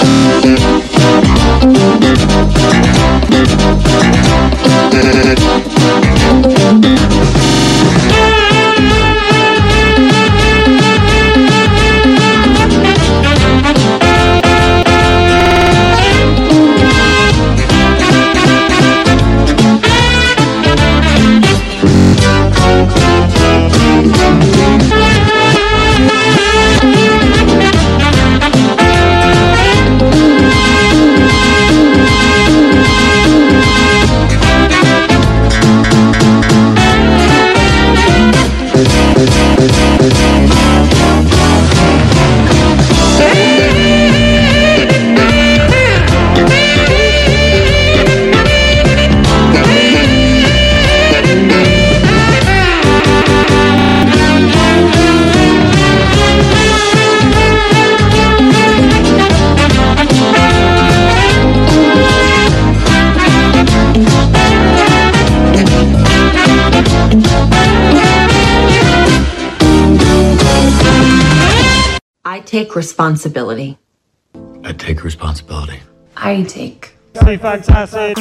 I take responsibility. I take responsibility. I take. Fantastic.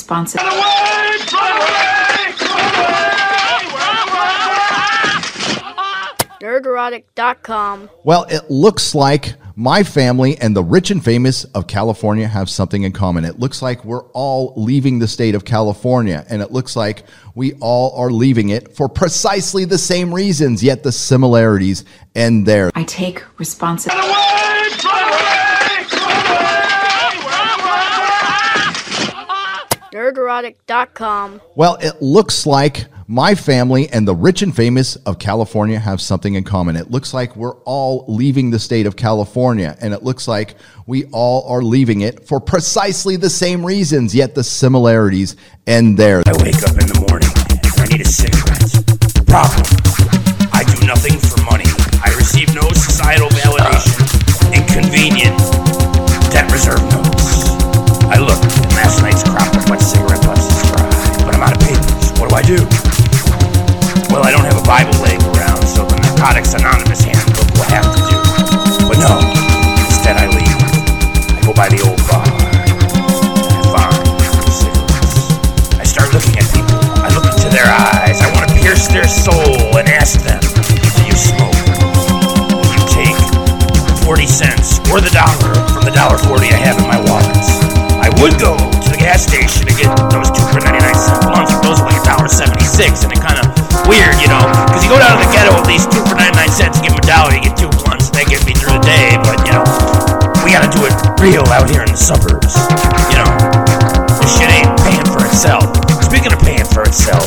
responsibility. Nerderotic.com. Well, it looks like my family and the rich and famous of California have something in common. It looks like we're all leaving the state of California, and it looks like we all are leaving it for precisely the same reasons, yet the similarities end there. I take responsibility. Nerderotic.com. Well, it looks like my family and the rich and famous of California have something in common. It looks like we're all leaving the state of California, and it looks like we all are leaving it for precisely the same reasons, yet the similarities end there. I wake up in the morning and I need a cigarette. Problem: I do nothing for money. I receive no societal validation. Inconvenient. Debt reserve notes. I looked at last night's crop of wet cigarette butts is dry, but I'm out of papers. What do I do? Well, I don't have a Bible laying around, so the Narcotics Anonymous handbook will have to do. But no, instead I leave. I go by the old bar. I find cigarettes. I start looking at people. I look into their eyes. I want to pierce their soul and ask them, do you smoke? Will you take 40 cents or the dollar from the $1.40 I have in my wallet? I would go to the gas station to get those 2 for 99-cent blunts, but those are like $1.76, and it kind of weird, you know, because you go down to the ghetto with these 2 for 99 cents, give them $1, you get 2 blunts, and they get me through the day, but, you know, we gotta do it real out here in the suburbs, you know, this shit ain't paying for itself. Speaking of paying for itself,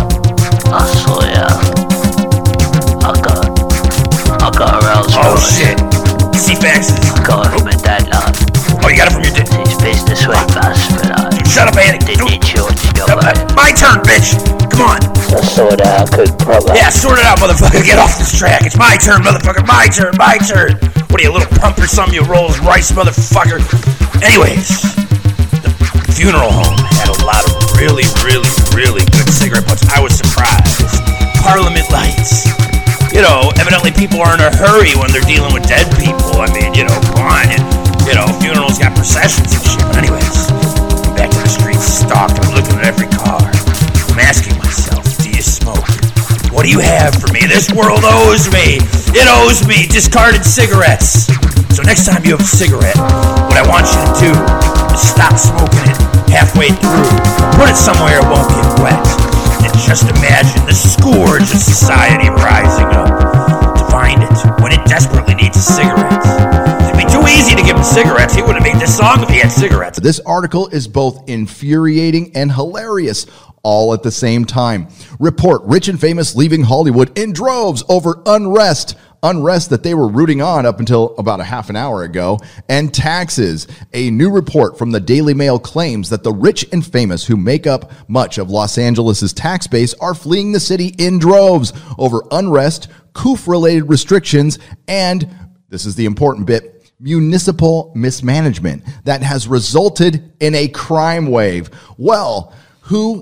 I got a Rolls oh Royce. shit, C-Faxes. I got it from my dad, lad. Oh, you got it from your dad? His business went bust, but I Shut up, Andy. didn't need short to go by it. My turn, bitch. Come on. I sorted out, good problem. Yeah, sort it out, motherfucker. Get off this track. It's my turn, motherfucker. My turn, my turn. What are you, a little pump or something? You Rolls Royce, motherfucker. Anyways, the funeral home had a lot of really good cigarette butts. I was surprised. Parliament Lights. You know, evidently people are in a hurry when they're dealing with dead people. I mean, you know, come on. And, you know, funerals got processions and shit. But anyways, I'm back to the streets, stalked. I'm looking at every car. I'm asking myself, do you smoke? What do you have for me? This world owes me. It owes me discarded cigarettes. So next time you have a cigarette, what I want you to do is stop smoking it halfway through. Put it somewhere it won't get wet. And just imagine the scourge of society rising up to find it when it desperately needs a cigarette. It'd be too easy to give him cigarettes. He would have made this song if he had cigarettes. This article is both infuriating and hilarious, all at the same time. Report: rich and famous leaving Hollywood in droves over unrest that they were rooting on up until about a half an hour ago, and taxes. A new report from the Daily Mail claims that the rich and famous who make up much of Los Angeles' tax base are fleeing the city in droves over unrest, COOF-related restrictions, and, this is the important bit, municipal mismanagement that has resulted in a crime wave. Well, who?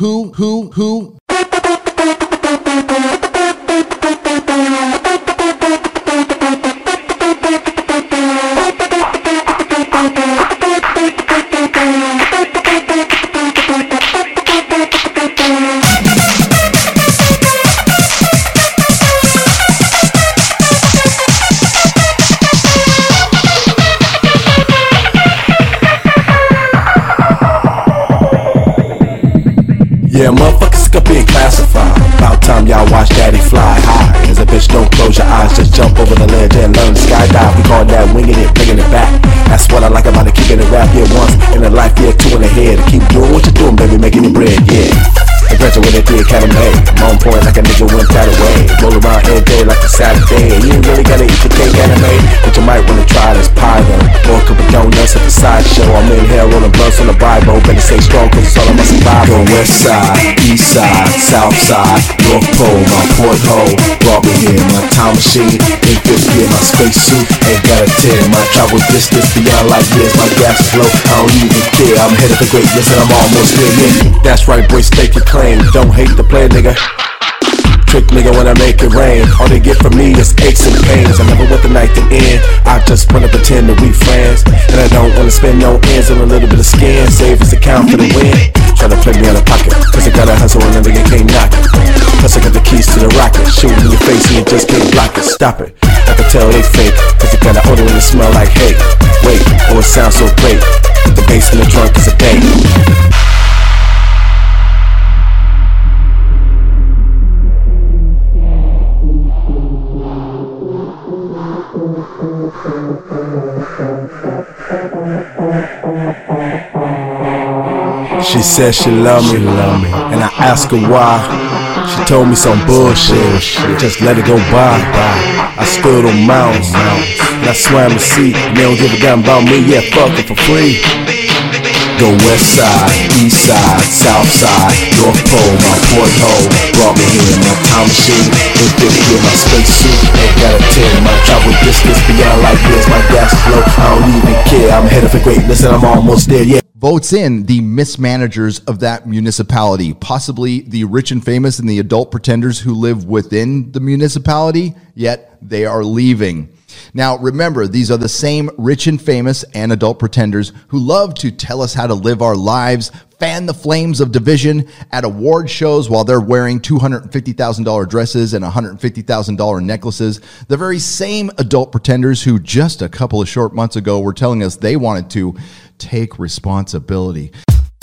Yeah, motherfuckers sick of being classified. About time y'all watch daddy fly high. As a bitch, don't close your eyes, just jump over the ledge and learn to skydive. We call that winging it, bringing it back. That's what I like about it, keeping it rap, yeah, once in a life, yeah, 2 in the head. Keep doing what you're doing, baby, making it bread, yeah. I graduated the academy, I'm on point like a nigga went that away. Roll around every day like a Saturday. You ain't really gotta eat the cake anime, but you might wanna try this pie though. Or a couple donuts at the sideshow. I'm in here rolling blunts on the Bible. Better stay strong cause it's all about survival. West side, east side, south side, North Pole, my porthole. Brought me here, my time machine. In 50 in my spacesuit, ain't got a 10. My travel distance beyond light years. My gas is low, I don't even care. I'm headed for greatness and I'm almost there, yeah. That's right, boy, stake your claim. Don't hate the play, nigga. trick nigga when I make it rain. All they get from me is aches and pains. I never want the night to end. I just wanna pretend that we friends, and I don't wanna spend no ends on a little bit of skin. Save as account for the win. Tryna play me out of pocket, cause I gotta hustle and a nigga can't knock it. Plus I got the keys to the rocket. Shoot in your face and you just can't block it. Stop it, I can tell they fake, cause they got an odor and it smell like hate. Wait, oh it sounds so great. The bass in the trunk is a date. She said she love me, and I asked her why. She told me some bullshit, just let it go by. I stood on mountains, and I swam the sea. And they don't give a damn about me, yeah, fuck it for free. Go west side, east side, south side, North Pole, my porthole. Brought me here in my time machine, in 50 in my spacesuit. Ain't got a 10, my travel distance beyond like this. My gas flow, I don't even care. I'm headed for greatness and I'm almost there, yeah. Votes in the mismanagers of that municipality, possibly the rich and famous and the adult pretenders who live within the municipality, yet they are leaving. Now, remember, these are the same rich and famous and adult pretenders who love to tell us how to live our lives, fan the flames of division at award shows while they're wearing $250,000 dresses and $150,000 necklaces. The very same adult pretenders who just a couple of short months ago were telling us they wanted to take responsibility.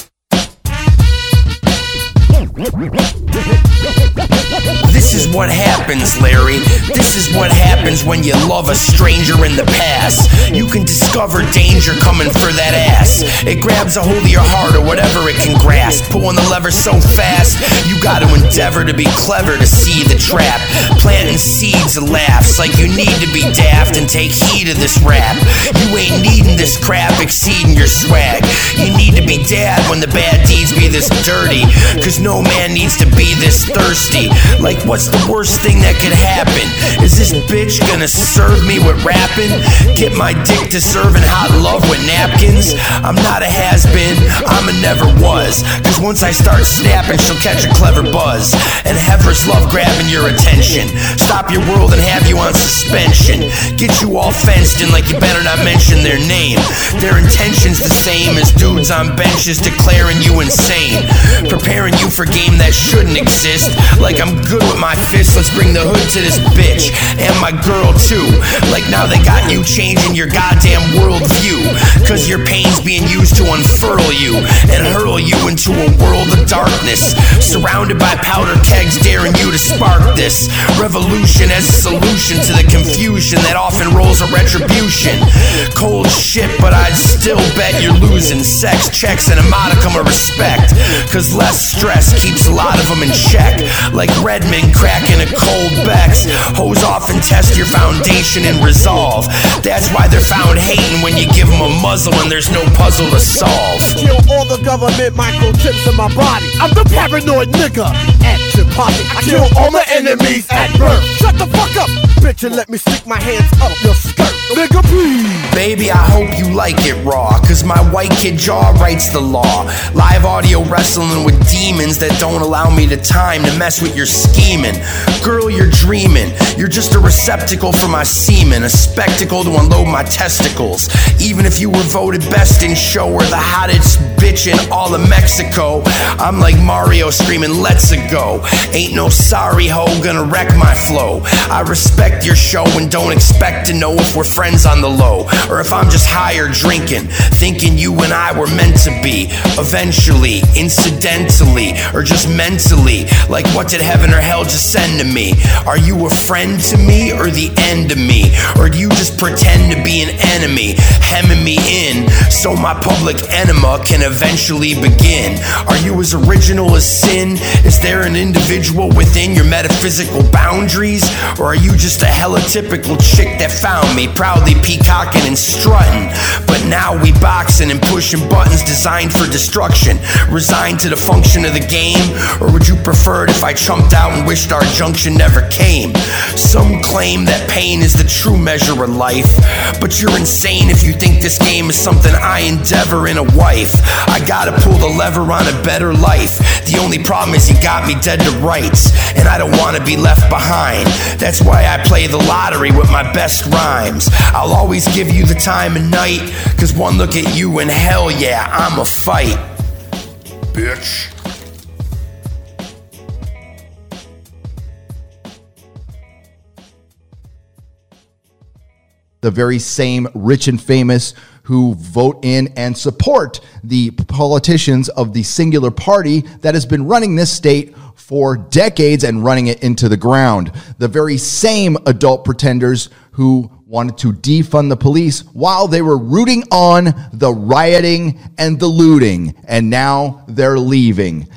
This is what happens, Larry. This is what happens when you love a stranger in the past. You can discover danger coming for that ass. It grabs a hold of your heart or whatever it can grasp. Pulling the lever so fast, you gotta endeavor to be clever to see the trap. Planting seeds of laughs like you need to be daft and take heed of this rap. You ain't needing this crap exceeding your swag. You need to be dad when the bad deeds be this dirty, cause no man needs to be this thirsty. Like what's the worst thing that could happen? Is this bitch gonna serve me with rapping? Get my dick to serving hot love with napkins? I'm not a has-been, I'm a never was. Cause once I start snapping, she'll catch a clever buzz. And heifers love grabbing your attention, stop your world and have you on suspension. Get you all fenced in like you better not mention their name. Their intention's the same as dudes on benches declaring you insane, preparing you for game that shouldn't exist. Like I'm good with my fists, let's bring the hood to this bitch. And my girl too. Like now they got you changing your goddamn worldview, cause your pain's being used to unfurl you and hurl you into a world of darkness. Surrounded by powder kegs daring you to spark this revolution as a solution to the confusion that often rolls a retribution. Cold shit, but I'd still bet you're losing sex checks and a modicum of respect, cause less stress keeps a lot of them in check. Like Redmond cracking a cold Bex. Hose off and test your foundation and resolve. That's why they're found hating when you give them a muzzle and there's no puzzle to solve. Kill all the government microchips in my body. I'm the paranoid nigga at your pocket. I kill all my enemies at birth. Shut the fuck up, bitch, and let me stick my hands up your skirt. Nigga, please. Baby, I hope you like it raw, cause my white kid jaw writes the law. Live audio wrestling with demons that don't allow me the time to mess with your scheming. Girl, you're dreaming. You're just a receptacle for my semen, a spectacle to unload my testicles. Even if you were voted best in show or the hottest bitch in all of Mexico, I'm like Mario screaming, let's go. Ain't no sorry hoe gonna wreck my flow. I respect your show and don't expect to know if we're friends on the low, or if I'm just high or drinking, thinking you and I were meant to be. Eventually, incidentally, or just mentally. Like what did heaven or hell just send to me? Are you a friend to me or the end of me? Or do you just pretend to be an enemy, hemming me in so my public enema can eventually begin? Are you as original as sin? Is there an individual within your metaphysical boundaries? Or are you just a hella typical chick that found me, proudly peacocking and strutting. But now we boxing and pushing buttons designed for destruction. Resigned to the function of the game, or would you prefer it if I chumped out and wished our junction never came? Some claim that pain is the true measure of life, but you're insane if you think this game is something I endeavor in a wife. I gotta pull the lever on a better life. The only problem is you got me dead to rights, and I don't wanna be left behind. That's why I play the lottery with my best rhymes. I'll always give you the time of night, cause one look at you and hell yeah, I'm a fight. Bitch. The very same rich and famous who vote in and support the politicians of the singular party that has been running this state for decades and running it into the ground. The very same adult pretenders who wanted to defund the police while they were rooting on the rioting and the looting, and now they're leaving.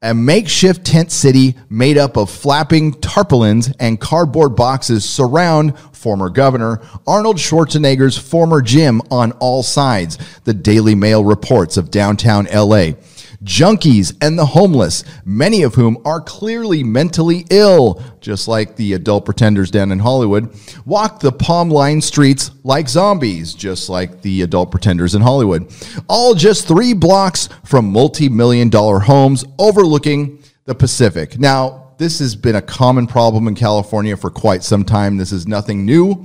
A makeshift tent city made up of flapping tarpaulins and cardboard boxes surround former governor Arnold Schwarzenegger's former gym on all sides, the Daily Mail reports of downtown LA. Junkies and the homeless, many of whom are clearly mentally ill, just like the adult pretenders down in Hollywood, walk the palm-lined streets like zombies, just like the adult pretenders in Hollywood. All just 3 blocks from multi-million-dollar homes overlooking the Pacific. Now, this has been a common problem in California for quite some time. This is nothing new.